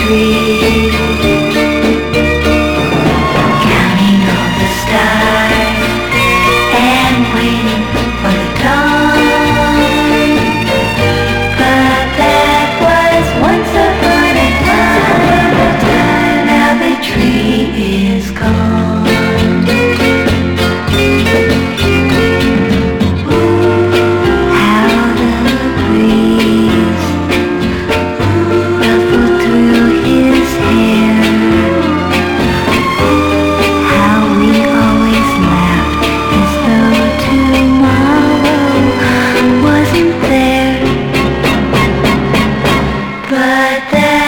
tree, counting all the stars and waiting for the dawn. But that was once upon a time. Now the tree is gone. How the breeze ruffled through his hair. How we always laughed as though tomorrow wasn't there. But that